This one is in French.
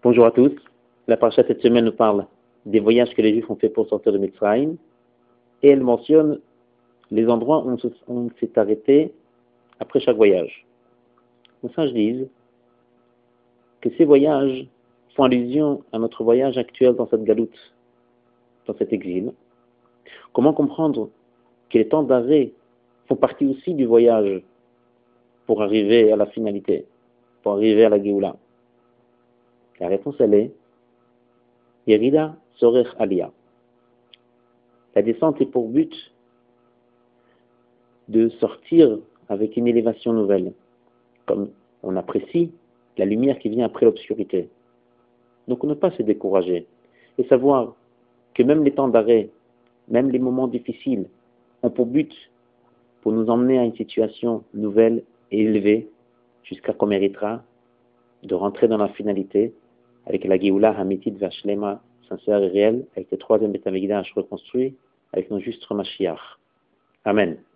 Bonjour à tous. La paracha cette semaine nous parle des voyages que les Juifs ont fait pour sortir de Mitzrayim et elle mentionne les endroits où on s'est arrêté après chaque voyage. Les sages disent que ces voyages font allusion à notre voyage actuel dans cette galoute, dans cet exil. Comment comprendre que les temps d'arrêt font partie aussi du voyage pour arriver à la finalité, pour arriver à la Géoula? La réponse elle est Yerida Sorech Aliyah. La descente est pour but de sortir avec une élévation nouvelle, comme on apprécie la lumière qui vient après l'obscurité. Donc ne pas se décourager et savoir que même les temps d'arrêt, même les moments difficiles, ont pour but pour nous emmener à une situation nouvelle et élevée jusqu'à qu'on méritera de rentrer dans la finalité avec la Géoula Hamitit Vashlema, sincère et réelle, avec le troisième Beth Amikdash reconstruit, avec nos justes Mashiach. Amen.